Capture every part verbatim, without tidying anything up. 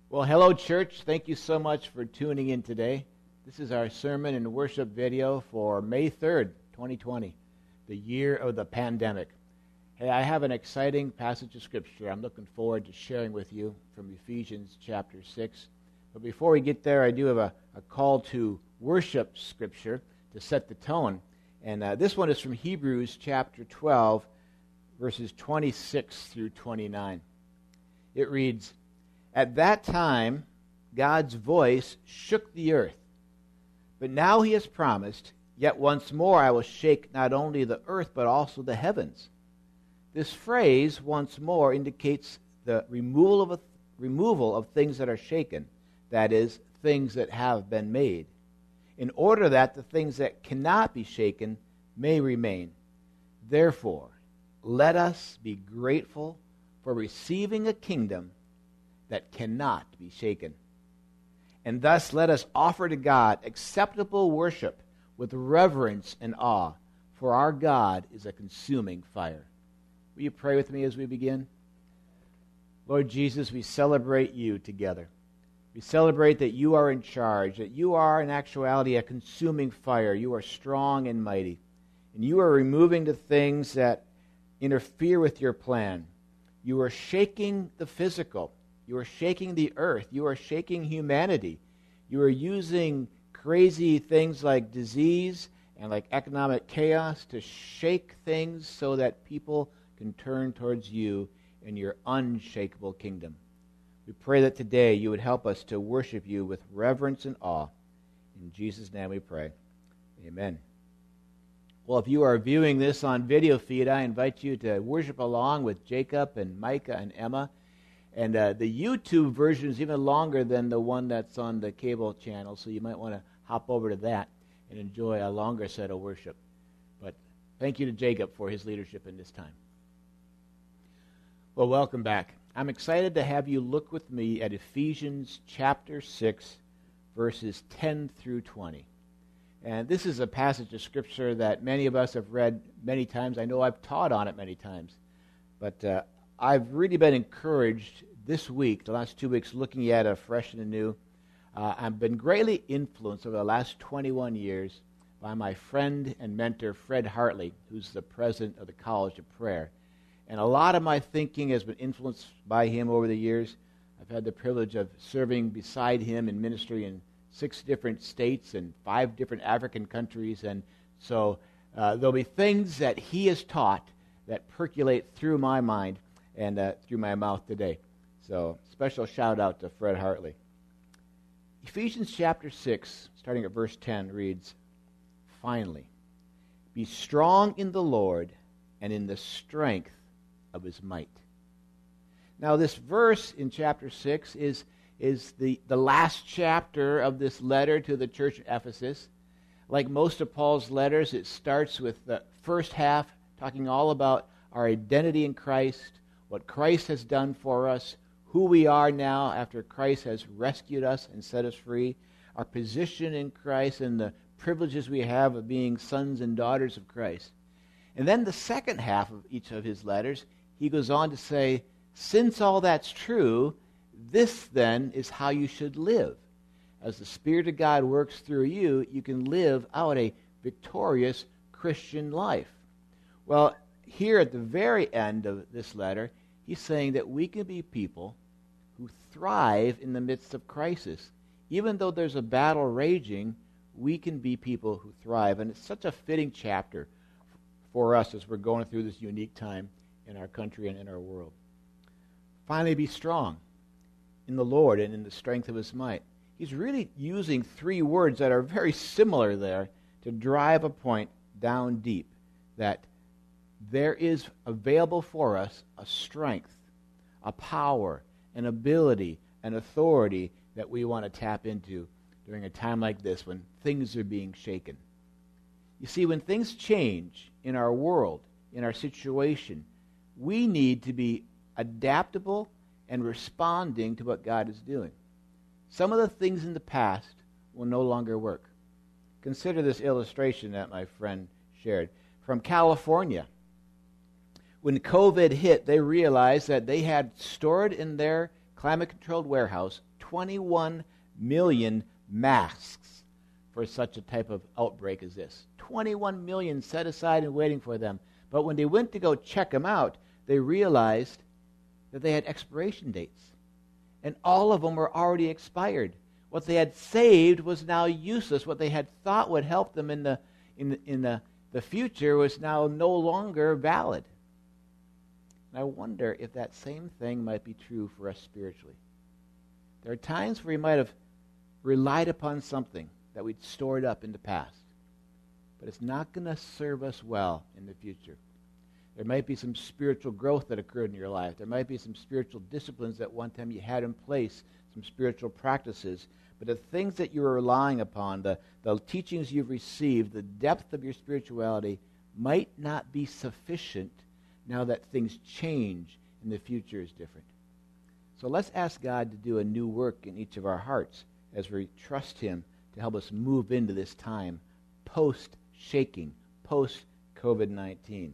Well, hello, church. Thank you so much for tuning in today. This is our sermon and worship video for May third, twenty twenty, the year of the pandemic. Hey, I have an exciting passage of Scripture I'm looking forward to sharing with you from Ephesians chapter six. But before we get there, I do have a, a call to worship Scripture to set the tone. And uh, this one is from Hebrews chapter twelve, verses twenty-six through twenty-nine. It reads, "At that time, God's voice shook the earth. But now he has promised, yet once more I will shake not only the earth, but also the heavens." This phrase, once more, indicates the removal of, a, removal of things that are shaken, that is, things that have been made, in order that the things that cannot be shaken may remain. Therefore, let us be grateful for receiving a kingdom that cannot be shaken. And thus let us offer to God acceptable worship with reverence and awe, for our God is a consuming fire. Will you pray with me as we begin? Lord Jesus, we celebrate you together. We celebrate that you are in charge, that you are in actuality a consuming fire. You are strong and mighty, and you are removing the things that interfere with your plan. You are shaking the physical. You are shaking the earth. You are shaking humanity. You are using crazy things like disease and like economic chaos to shake things so that people can turn towards you in your unshakable kingdom. We pray that today you would help us to worship you with reverence and awe. In Jesus' name we pray. Amen. Well, if you are viewing this on video feed, I invite you to worship along with Jacob and Micah and Emma. And uh, the YouTube version is even longer than the one that's on the cable channel, so you might want to hop over to that and enjoy a longer set of worship. But thank you to Jacob for his leadership in this time. Well, welcome back. I'm excited to have you look with me at Ephesians chapter six, verses ten through twenty. And this is a passage of Scripture that many of us have read many times. I know I've taught on it many times. But uh, I've really been encouraged this week, the last two weeks, looking at it fresh and anew. Uh, I've been greatly influenced over the last twenty-one years by my friend and mentor, Fred Hartley, who's the president of the College of Prayer. And a lot of my thinking has been influenced by him over the years. I've had the privilege of serving beside him in ministry in six different states and five different African countries. And so uh, there'll be things that he has taught that percolate through my mind and uh, through my mouth today. So special shout out to Fred Hartley. Ephesians chapter six, starting at verse ten, reads, "Finally, be strong in the Lord and in the strength of his might." Now this verse in chapter six is, is the, the last chapter of this letter to the church at Ephesus. Like most of Paul's letters, it starts with the first half talking all about our identity in Christ, what Christ has done for us, who we are now after Christ has rescued us and set us free, our position in Christ, and the privileges we have of being sons and daughters of Christ. And then the second half of each of his letters, he goes on to say, since all that's true, this then is how you should live. As the Spirit of God works through you, you can live out a victorious Christian life. Well, here at the very end of this letter, he's saying that we can be people who thrive in the midst of crisis. Even though there's a battle raging, we can be people who thrive. And it's such a fitting chapter for us as we're going through this unique time in our country and in our world. Finally, be strong in the Lord and in the strength of his might. He's really using three words that are very similar there to drive a point down deep, that there is available for us a strength, a power, an ability, an authority that we want to tap into during a time like this when things are being shaken. You see, when things change in our world, in our situation, we need to be adaptable and responding to what God is doing. Some of the things in the past will no longer work. Consider this illustration that my friend shared from California. When COVID hit, they realized that they had stored in their climate-controlled warehouse, twenty-one million masks for such a type of outbreak as this. twenty-one million set aside and waiting for them. But when they went to go check them out, they realized that they had expiration dates. And all of them were already expired. What they had saved was now useless. What they had thought would help them in the in the, in the, the future was now no longer valid. And I wonder if that same thing might be true for us spiritually. There are times where we might have relied upon something that we'd stored up in the past, but it's not going to serve us well in the future. There might be some spiritual growth that occurred in your life. There might be some spiritual disciplines that one time you had in place, some spiritual practices. But the things that you are relying upon, the, the teachings you've received, the depth of your spirituality might not be sufficient now that things change and the future is different. So let's ask God to do a new work in each of our hearts as we trust Him to help us move into this time post-shaking, post-COVID nineteen.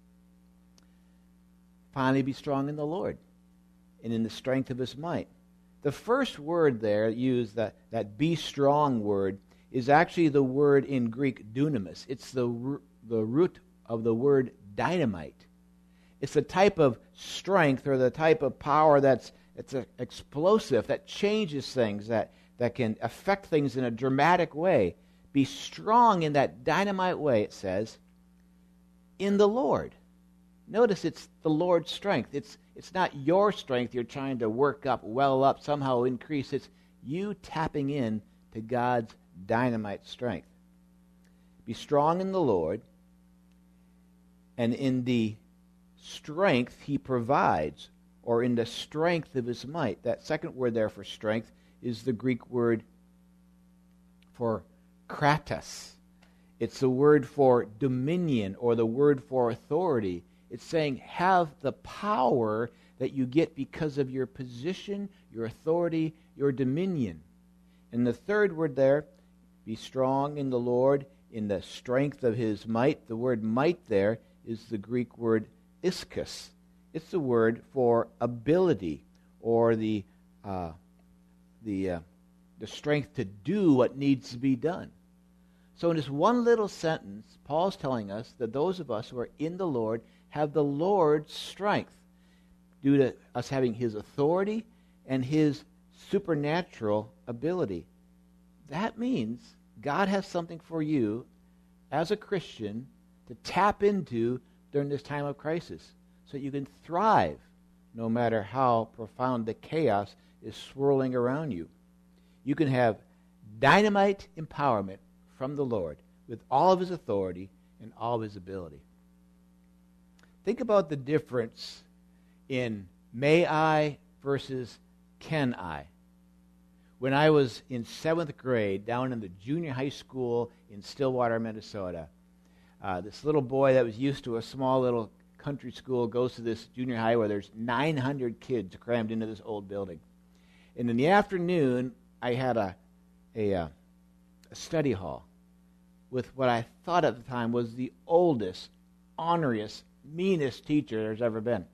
Finally, be strong in the Lord and in the strength of His might. The first word there used, that, that be strong word, is actually the word in Greek dunamis. It's the, the root of the word dynamite. It's the type of strength or the type of power that's it's a, explosive, that changes things, that, that can affect things in a dramatic way. Be strong in that dynamite way, it says, in the Lord. Notice it's the Lord's strength. It's it's not your strength you're trying to work up, well up, somehow increase. It's you tapping in to God's dynamite strength. Be strong in the Lord and in the strength He provides, or in the strength of His might. That second word there for strength is the Greek word for kratos. It's the word for dominion or the word for authority. It's saying have the power that you get because of your position, your authority, your dominion. And the third word there, be strong in the Lord, in the strength of His might. The word might there is the Greek word ischus. It's the word for ability or the uh, the uh, the strength to do what needs to be done. So in this one little sentence, Paul's telling us that those of us who are in the Lord have the Lord's strength due to us having His authority and His supernatural ability. That means God has something for you as a Christian to tap into during this time of crisis so that you can thrive no matter how profound the chaos is swirling around you. You can have dynamite empowerment from the Lord with all of His authority and all of His ability. Think about the difference in may I versus can I. When I was in seventh grade down in the junior high school in Stillwater, Minnesota, uh, this little boy that was used to a small little country school goes to this junior high where there's nine hundred kids crammed into this old building. And in the afternoon, I had a, a, uh, a study hall with what I thought at the time was the oldest, honoriest, meanest teacher there's ever been.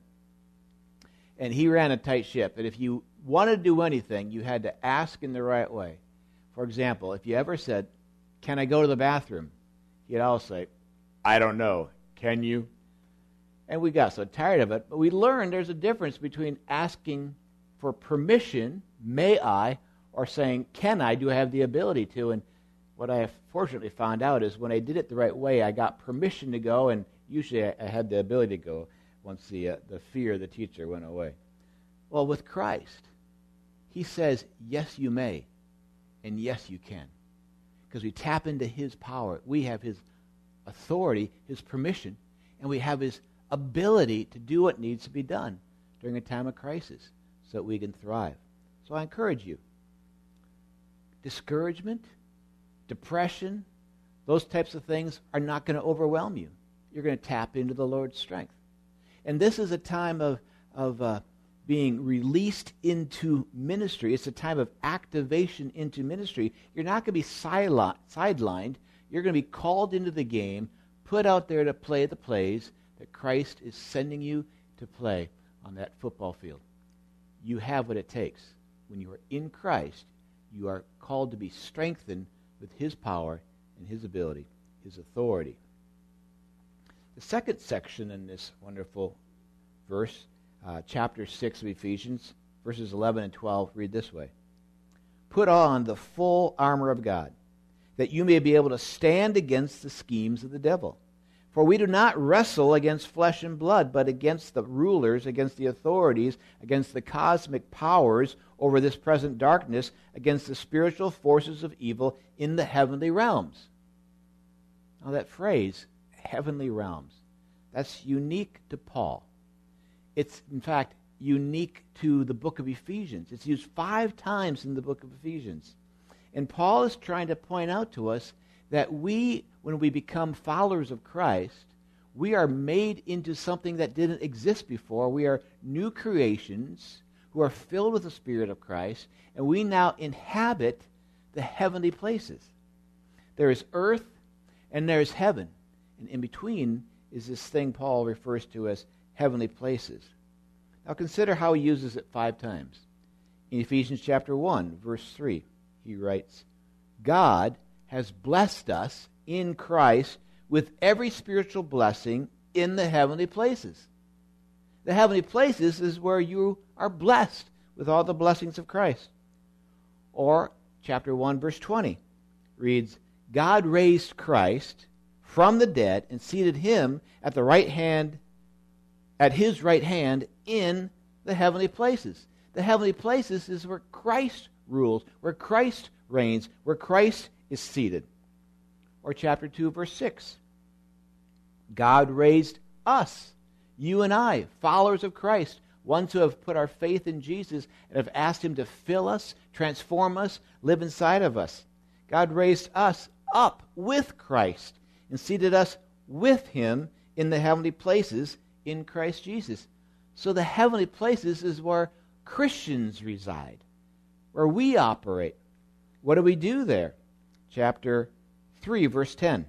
And he ran a tight ship. And if you wanted to do anything, you had to ask in the right way. For example, if you ever said, can I go to the bathroom? He'd always say, I don't know. Can you? And we got so tired of it. But we learned there's a difference between asking for permission, may I, or saying, can I, do I have the ability to? And what I have fortunately found out is when I did it the right way, I got permission to go, and usually I, I had the ability to go once the, uh, the fear of the teacher went away. Well, with Christ, He says, yes, you may, and yes, you can. Because we tap into His power. We have His authority, His permission, and we have His ability to do what needs to be done during a time of crisis so that we can thrive. So I encourage you. Discouragement, depression, those types of things are not going to overwhelm you. You're going to tap into the Lord's strength. And this is a time of, of uh, being released into ministry. It's a time of activation into ministry. You're not going to be sideli- sidelined. You're going to be called into the game, put out there to play the plays that Christ is sending you to play on that football field. you have what it takes. When you are in Christ, you are called to be strengthened with his power and his ability, his authority. The second section in this wonderful verse, uh, chapter six of Ephesians, verses eleven and twelve, read this way. Put on the full armor of God, that you may be able to stand against the schemes of the devil. For we do not wrestle against flesh and blood, but against the rulers, against the authorities, against the cosmic powers over this present darkness, against the spiritual forces of evil in the heavenly realms. Now that phrase, heavenly realms, that's unique to Paul. It's, in fact, unique to the book of Ephesians. It's used five times in the book of Ephesians. And Paul is trying to point out to us that we, when we become followers of Christ, we are made into something that didn't exist before. We are new creations who are filled with the Spirit of Christ, and we now inhabit the heavenly places. There is earth and there is heaven, and in between is this thing Paul refers to as heavenly places. Now consider how he uses it five times. In Ephesians chapter one, verse three, he writes, God has blessed us in Christ with every spiritual blessing in the heavenly places. The heavenly places is where you are blessed with all the blessings of Christ. Or chapter one, verse twenty reads, God raised Christ from the dead and seated him at the right hand, at his right hand in the heavenly places. The heavenly places is where Christ rules, where Christ reigns, where Christ is seated. Or chapter two, verse six. God raised us, you and I, followers of Christ, ones who have put our faith in Jesus and have asked him to fill us, transform us, live inside of us. God raised us up with Christ and seated us with him in the heavenly places in Christ Jesus. So the heavenly places is where Christians reside, where we operate. What do we do there? Chapter three, verse ten.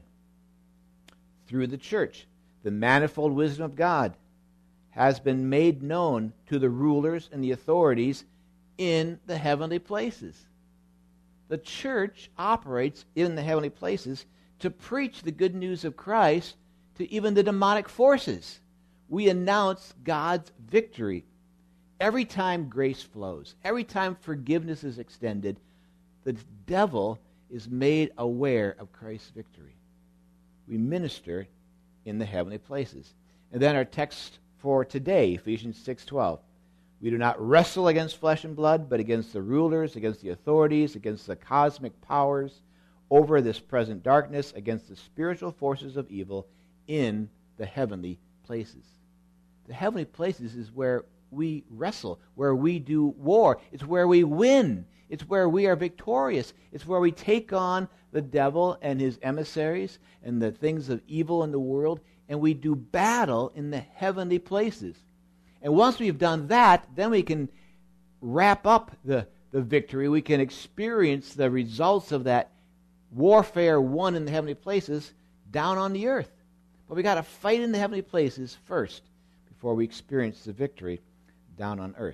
Through the church, the manifold wisdom of God has been made known to the rulers and the authorities in the heavenly places. The church operates in the heavenly places to preach the good news of Christ to even the demonic forces. We announce God's victory. Every time grace flows, every time forgiveness is extended, the devil is made aware of Christ's victory. We minister in the heavenly places. And then our text for today, Ephesians six twelve. We do not wrestle against flesh and blood, but against the rulers, against the authorities, against the cosmic powers over this present darkness, against the spiritual forces of evil in the heavenly places. The heavenly places is where we wrestle, where we do war. It's where we win. It's where we are victorious. It's where we take on the devil and his emissaries and the things of evil in the world, and we do battle in the heavenly places. And once we've done that, then we can wrap up the, the victory. We can experience the results of that warfare won in the heavenly places down on the earth. But we got to fight in the heavenly places first before we experience the victory down on earth.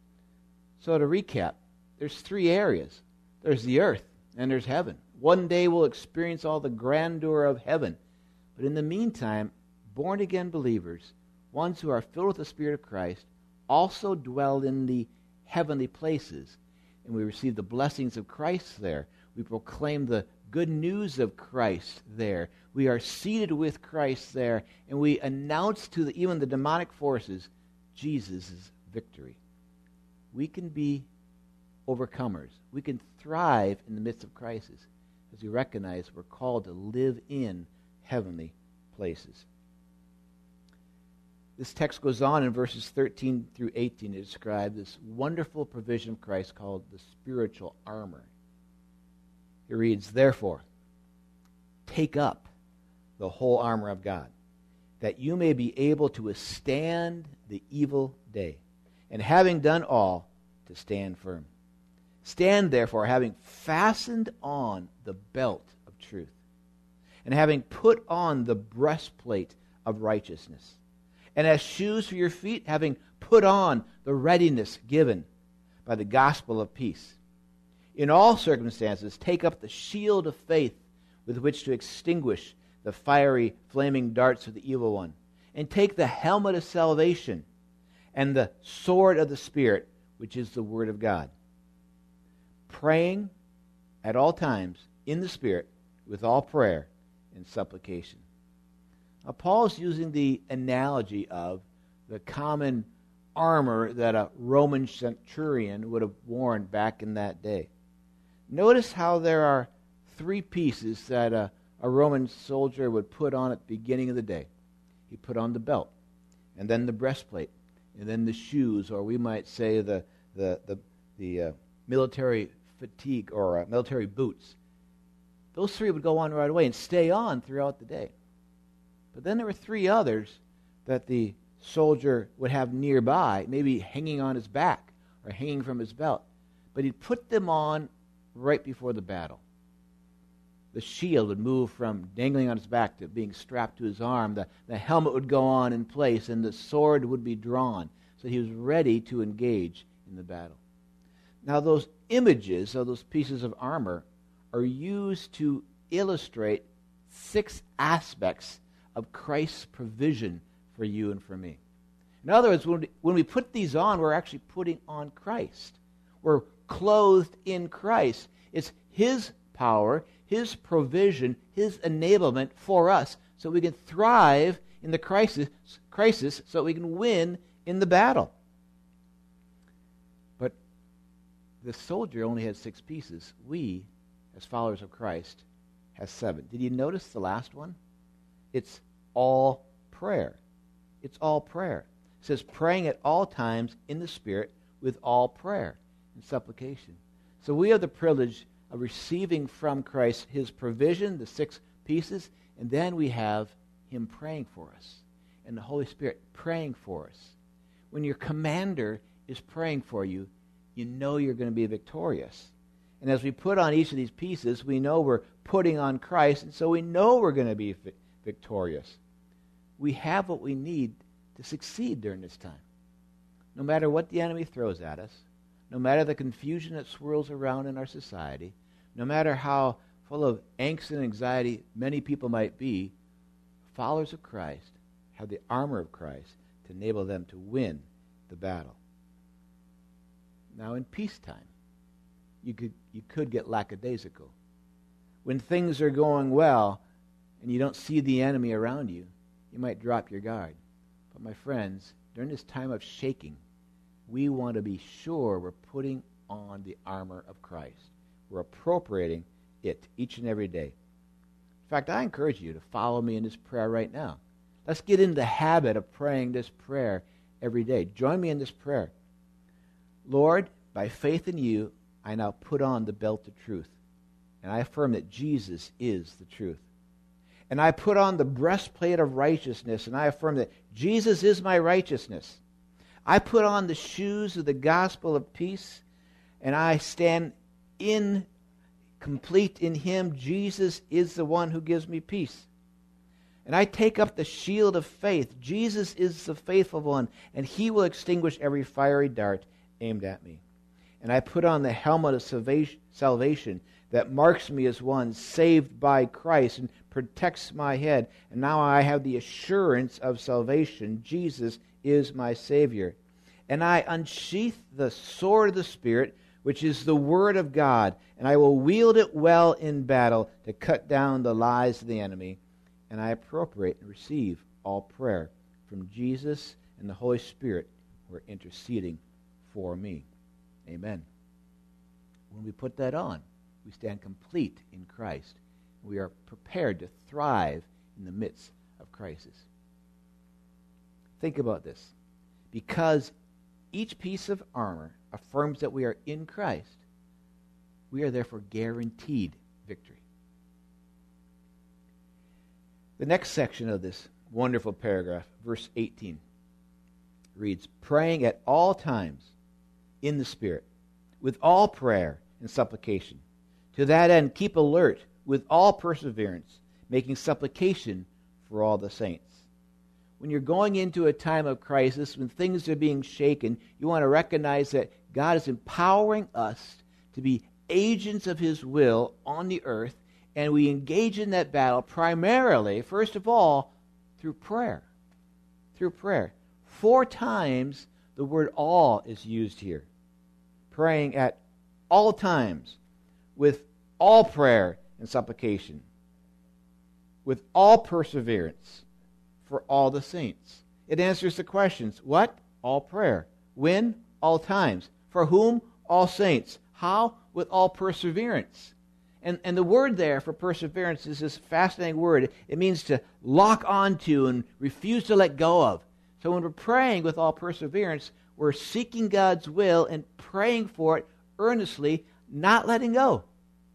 So to recap, there's three areas. There's the earth and there's heaven. One day we'll experience all the grandeur of heaven. But in the meantime, born-again believers, ones who are filled with the Spirit of Christ, also dwell in the heavenly places. And we receive the blessings of Christ there. We proclaim the good news of Christ there. We are seated with Christ there. And we announce to the, even the demonic forces Jesus' victory. We can be overcomers. We can thrive in the midst of crisis as we recognize we're called to live in heavenly places. This text goes on in verses thirteen through eighteen to describe this wonderful provision of Christ called the spiritual armor. He reads, therefore, take up the whole armor of God, that you may be able to withstand the evil day, and having done all, to stand firm. Stand therefore, having fastened on the belt of truth, and having put on the breastplate of righteousness, and as shoes for your feet, having put on the readiness given by the gospel of peace. In all circumstances, take up the shield of faith with which to extinguish the fiery, flaming darts of the evil one, and take the helmet of salvation and the sword of the Spirit, which is the Word of God. Praying at all times in the Spirit with all prayer and supplication. Now, Paul is using the analogy of the common armor that a Roman centurion would have worn back in that day. Notice how there are three pieces that a, a Roman soldier would put on at the beginning of the day. He put on the belt, and then the breastplate, and then the shoes, or we might say the the the, the uh, military fatigue or uh, military boots. Those three would go on right away and stay on throughout the day. But then there were three others that the soldier would have nearby, maybe hanging on his back or hanging from his belt. But he'd put them on right before the battle. The shield would move from dangling on his back to being strapped to his arm. The, the helmet would go on in place, and the sword would be drawn, so he was ready to engage in the battle. Now, those images of those pieces of armor are used to illustrate six aspects of Christ's provision for you and for me. In other words, when we, when we put these on, we're actually putting on Christ. We're clothed in Christ. It's His power, His provision, His enablement for us so we can thrive in the crisis, crisis so we can win in the battle. But the soldier only had six pieces. We, as followers of Christ, have seven. Did you notice the last one? It's all prayer. It's all prayer. It says praying at all times in the Spirit with all prayer and supplication. So we have the privilege of receiving from Christ His provision, the six pieces, and then we have Him praying for us and the Holy Spirit praying for us. When your commander is praying for you, you know you're going to be victorious. And as we put on each of these pieces, we know we're putting on Christ, and so we know we're going to be vi- victorious. We have what we need to succeed during this time. No matter what the enemy throws at us, no matter the confusion that swirls around in our society, no matter how full of angst and anxiety many people might be, followers of Christ have the armor of Christ to enable them to win the battle. Now, in peacetime, you could you could get lackadaisical. When things are going well and you don't see the enemy around you, you might drop your guard. But my friends, during this time of shaking, we want to be sure we're putting on the armor of Christ. We're appropriating it each and every day. In fact, I encourage you to follow me in this prayer right now. Let's get into the habit of praying this prayer every day. Join me in this prayer. Lord, by faith in you, I now put on the belt of truth, and I affirm that Jesus is the truth. And I put on the breastplate of righteousness, and I affirm that Jesus is my righteousness. I put on the shoes of the gospel of peace, and I stand in complete in Him. Jesus is the one who gives me peace. And I take up the shield of faith. Jesus is the faithful one, and He will extinguish every fiery dart aimed at me. And I put on the helmet of salvation that marks me as one saved by Christ and protects my head. And now I have the assurance of salvation. Jesus is my Savior. And I unsheath the sword of the Spirit, which is the Word of God, and I will wield it well in battle to cut down the lies of the enemy. And I appropriate and receive all prayer from Jesus and the Holy Spirit who are interceding for me. Amen. When we put that on, we stand complete in Christ. We are prepared to thrive in the midst of crisis. Think about this. Because each piece of armor affirms that we are in Christ, we are therefore guaranteed victory. The next section of this wonderful paragraph, verse eighteen, reads, praying at all times in the Spirit, with all prayer and supplication. To that end, keep alert with all perseverance, making supplication for all the saints. When you're going into a time of crisis, when things are being shaken, you want to recognize that God is empowering us to be agents of His will on the earth, and we engage in that battle primarily, first of all, through prayer. Through prayer. Four times the word all is used here. Praying at all times, with all prayer and supplication, with all perseverance for all the saints. It answers the questions. What? All prayer. When? All times. For whom? All saints. How? With all perseverance. And, and the word there for perseverance is this fascinating word. It means to lock onto and refuse to let go of. So when we're praying with all perseverance, we're seeking God's will and praying for it earnestly, not letting go.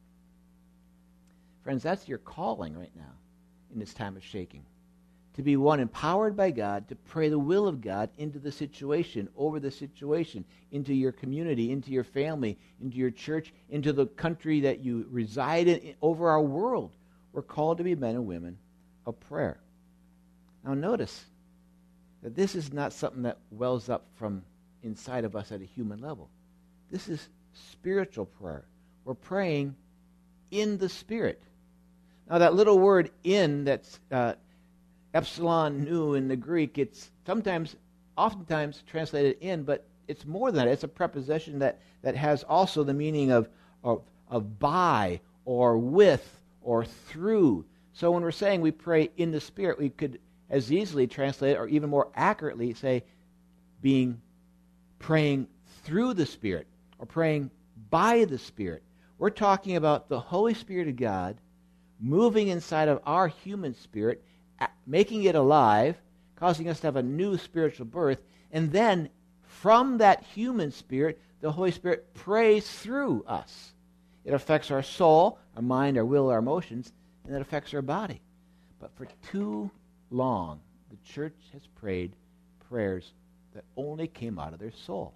Friends, that's your calling right now in this time of shaking. To be one empowered by God to pray the will of God into the situation, over the situation, into your community, into your family, into your church, into the country that you reside in, over our world. We're called to be men and women of prayer. Now notice that this is not something that wells up from inside of us at a human level. This is spiritual prayer. We're praying in the Spirit. Now that little word in that's uh, epsilon nu in the Greek, it's sometimes, oftentimes translated in, but it's more than that. It's a preposition that, that has also the meaning of, of, of by or with or through. So when we're saying we pray in the Spirit, we could as easily translate it, or even more accurately say, being praying through the Spirit or praying by the Spirit. We're talking about the Holy Spirit of God moving inside of our human spirit, making it alive, causing us to have a new spiritual birth, and then from that human spirit, the Holy Spirit prays through us. It affects our soul, our mind, our will, our emotions, and it affects our body. But for too long, the church has prayed prayers that only came out of their soul,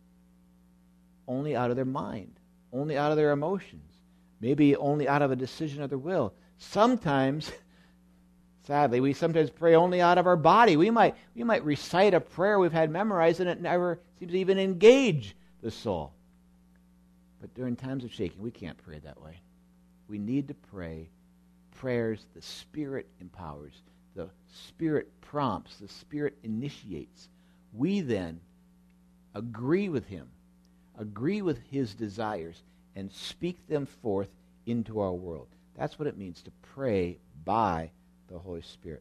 only out of their mind, only out of their emotions, maybe only out of a decision of their will. Sometimes, sadly, we sometimes pray only out of our body. We might we might recite a prayer we've had memorized, and it never seems to even engage the soul. But during times of shaking, we can't pray that way. We need to pray prayers the Spirit empowers, the Spirit prompts, the Spirit initiates. We then agree with Him, agree with His desires, and speak them forth into our world. That's what it means to pray by the Holy Spirit.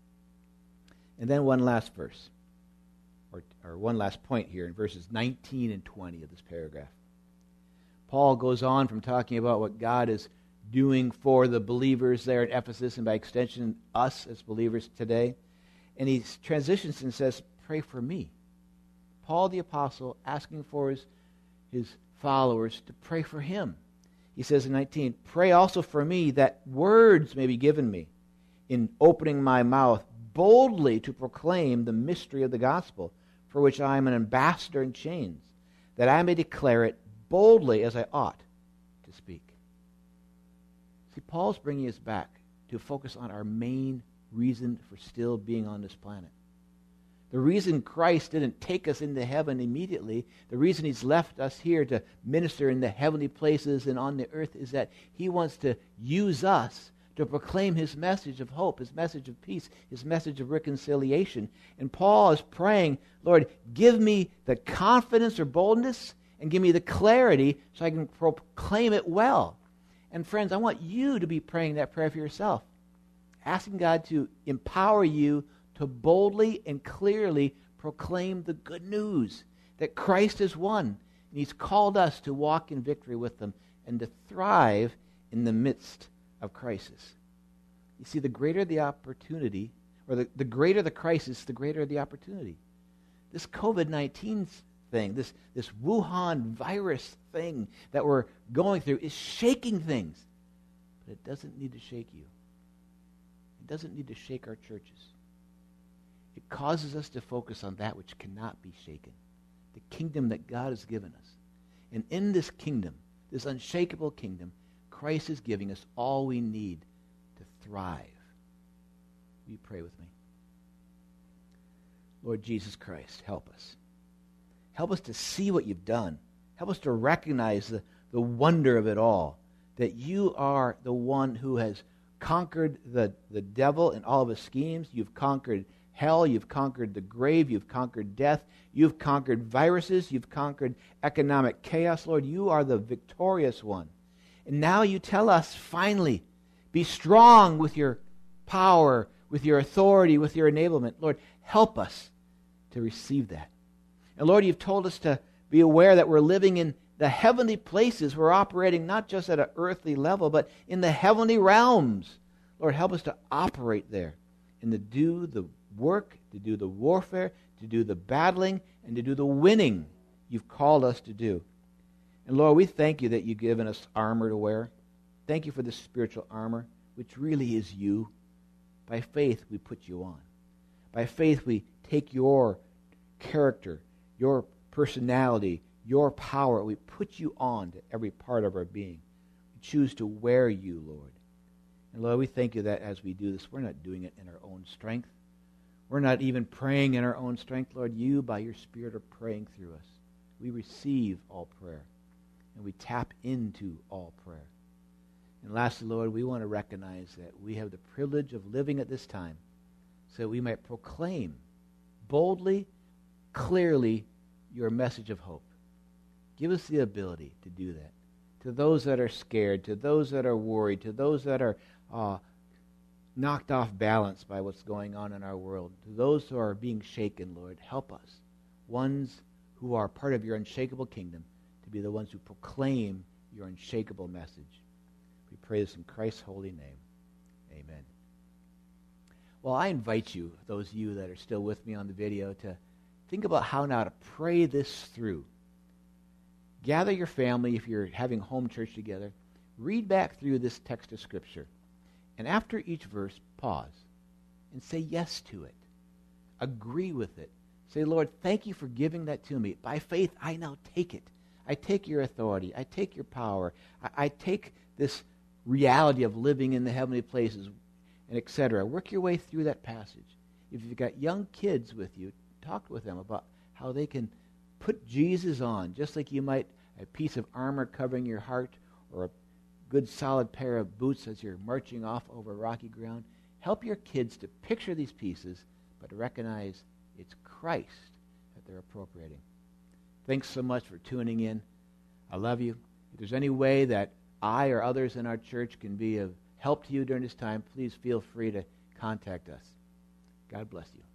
And then one last verse, or, or one last point here in verses nineteen and twenty of this paragraph. Paul goes on from talking about what God is doing for the believers there in Ephesus, and by extension, us as believers today. And he transitions and says, pray for me. Paul the Apostle asking for his, his followers to pray for him. He says in nineteen, pray also for me that words may be given me in opening my mouth boldly to proclaim the mystery of the gospel, for which I am an ambassador in chains, that I may declare it boldly as I ought to speak. See, Paul's bringing us back to focus on our main reason for still being on this planet. The reason Christ didn't take us into heaven immediately, the reason He's left us here to minister in the heavenly places and on the earth, is that He wants to use us to proclaim His message of hope, His message of peace, His message of reconciliation. And Paul is praying, Lord, give me the confidence or boldness and give me the clarity so I can proclaim it well. And friends, I want you to be praying that prayer for yourself, asking God to empower you to boldly and clearly proclaim the good news that Christ has won, and He's called us to walk in victory with them and to thrive in the midst of crisis. You see, the greater the opportunity, or the, the greater the crisis, the greater the opportunity. This covid nineteen thing, this, this Wuhan virus thing that we're going through is shaking things, but it doesn't need to shake you. It doesn't need to shake our churches. It causes us to focus on that which cannot be shaken, the kingdom that God has given us. And in this kingdom, this unshakable kingdom, Christ is giving us all we need to thrive. Will you pray with me? Lord Jesus Christ, help us. Help us to see what you've done. Help us to recognize the, the wonder of it all, that you are the one who has conquered the, the devil and all of his schemes. You've conquered hell. You've conquered the grave. You've conquered death. You've conquered viruses. You've conquered economic chaos. Lord, you are the victorious one. And now you tell us, finally, be strong with your power, with your authority, with your enablement. Lord, help us to receive that. And Lord, you've told us to be aware that we're living in the heavenly places. We're operating not just at an earthly level, but in the heavenly realms. Lord, help us to operate there and to do the work, to do the warfare, to do the battling, and to do the winning you've called us to do. And Lord, we thank you that you've given us armor to wear. Thank you for the spiritual armor, which really is you. By faith, we put you on. By faith, we take your character, your personality, your power. We put you on to every part of our being. We choose to wear you, Lord. And Lord, we thank you that as we do this, we're not doing it in our own strength. We're not even praying in our own strength. Lord, you, by your Spirit, are praying through us. We receive all prayer, and we tap into all prayer. And lastly, Lord, we want to recognize that we have the privilege of living at this time so that we might proclaim boldly, clearly, your message of hope. Give us the ability to do that. To those that are scared, to those that are worried, to those that are uh, knocked off balance by what's going on in our world, to those who are being shaken, Lord, help us, ones who are part of your unshakable kingdom, to be the ones who proclaim your unshakable message. We pray this in Christ's holy name. Amen. Well, I invite you, those of you that are still with me on the video, to think about how now to pray this through. Gather your family if you're having home church together. Read back through this text of Scripture. And after each verse, pause and say yes to it. Agree with it. Say, Lord, thank you for giving that to me. By faith, I now take it. I take your authority. I take your power. I, I take this reality of living in the heavenly places, and et cetera. Work your way through that passage. If you've got young kids with you, talk with them about how they can put Jesus on, just like you might a piece of armor covering your heart or a good solid pair of boots as you're marching off over rocky ground. Help your kids to picture these pieces, but to recognize it's Christ that they're appropriating. Thanks so much for tuning in. I love you. If there's any way that I or others in our church can be of help to you during this time, please feel free to contact us. God bless you.